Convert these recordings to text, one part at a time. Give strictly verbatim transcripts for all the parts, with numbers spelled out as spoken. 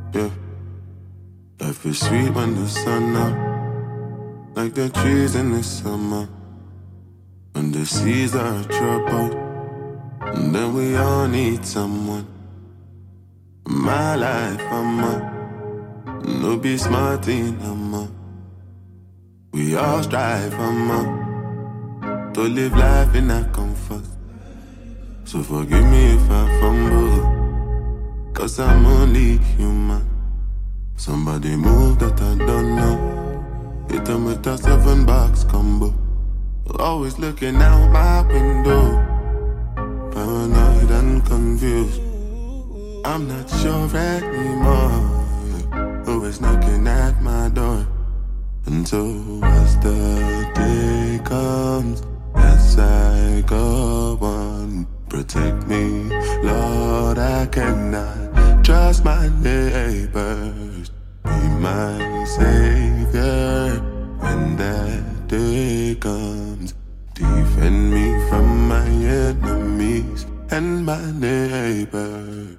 yeah. Life is sweet when the sun up, like the trees in the summer. When the seas are troubled, and then we all need someone. My life, I'm a no be smart in I'm a. We all strive, I'm a to live life in that comfort. So forgive me if I fumble, cause I'm only human. Somebody move that I don't know. Hit them with a seven box combo. Always looking out my window, paranoid and confused. I'm not sure anymore who is knocking at my door. And so as the day comes, as I go on, protect me, Lord, I cannot trust my neighbors. Be my savior when that day comes. Defend me from my enemies and my neighbor.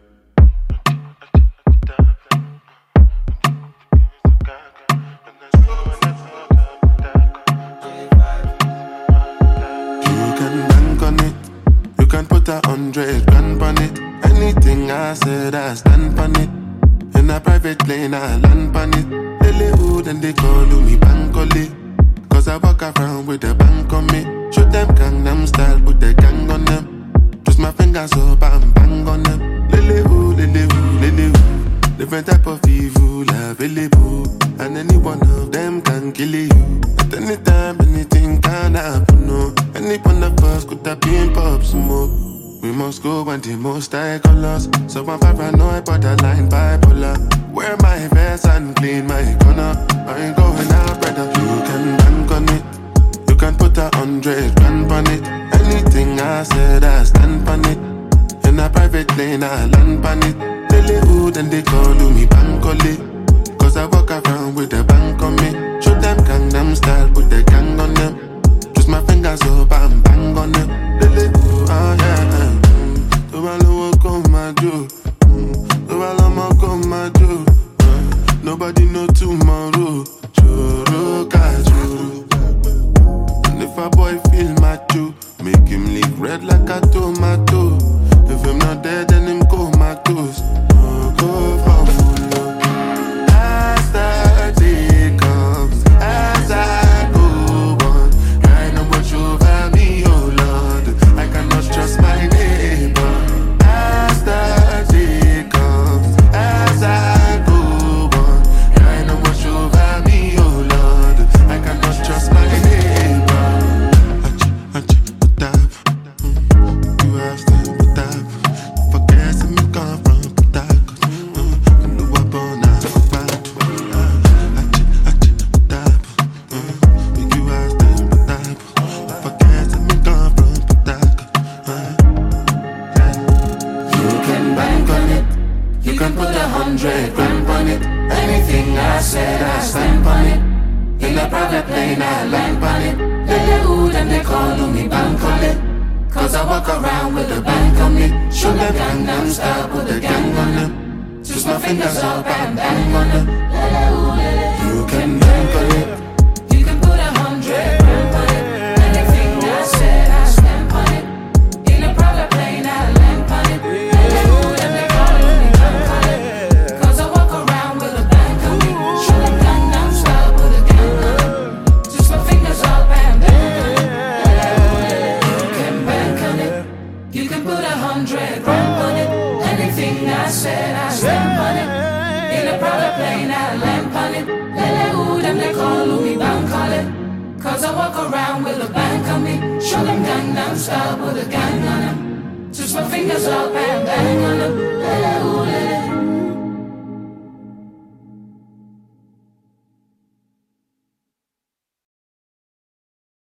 Put a hundred grand on it. Anything I said, I stand on it. In a private plane, I land on it. Lily hood and they call me Bankole. Cause I walk around with a bank on me. Shoot them Gangnam style, put the gang on them. Twist my fingers up and bang on them. Lily hood, lily hood, lily hood. Different type of evil available, and any one of them can kill you. At any time, anything can happen, no. Any one of us could have been pop smoke. We must go when the most I colors. So I'm paranoid, borderline bipolar. Wear my vest and clean my corner. I ain't going out, brother. You can bank on it. You can put a hundred grand on it. Anything I said, I stand on it. In a private plane, I land on it. Lily hood and they call me Bankole. Cause I walk around with a bank on me. Shoot them Gangnam style, put the gang on them. Twist my fingers up and bang on them. Lily hood, oh yeah. Do I know what come my do? Do I know what come my do? Nobody know tomorrow. Choro kajuru. And if a boy feel macho, make him lick red like a tomato. If him not dead, then him comatose. Oh, go for full. As the day comes, as I go on, I know what over me, oh Lord. I cannot trust my neighbor. As the day comes, as I go on, I know what over me, oh Lord. I cannot trust my neighbor. Achi, achi, tap. You have to tap. Forget me come from Port Harcourt. No weapon I fight. Achi, achi, tap. Make you have to tap. Forget me come from Port Harcourt. You can bank on it. You can put a hundred grand on it. Anything I said, I stand on it. In a private plane, I land on it. Lily hood and they call me Bankole. Cause I walk around with a bank on me. Shoot the Gangnam style, put the gang on them. Twist my fingers up and bang on them. Lily hood, lily hood. You can bank on it. You can put a hundred grand on it. Anything I said, I stand on it. In a private plane, I land on it. Lily hood and they call me Bankole. Cause I walk around with a bank on me. Shoot the Gangnam style, put the gang on them. Twist my fingers up and bang on them. You can put a hundred grand on it. Anything I said, I stand on it. In a private plane, I land on it. Lily hood and they call me Bankole. Cause I walk around with a bank on me. Show them Gangnam style, put a gang on them. Twist my fingers up and